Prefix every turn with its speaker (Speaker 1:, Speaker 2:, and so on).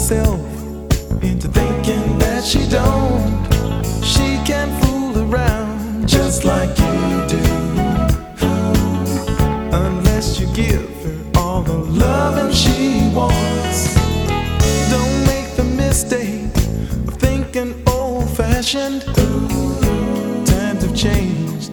Speaker 1: herself into thinking that she don't. She can fool around just like you do, unless you give her all the loving she wants. Don't make the mistake of thinking old-fashioned.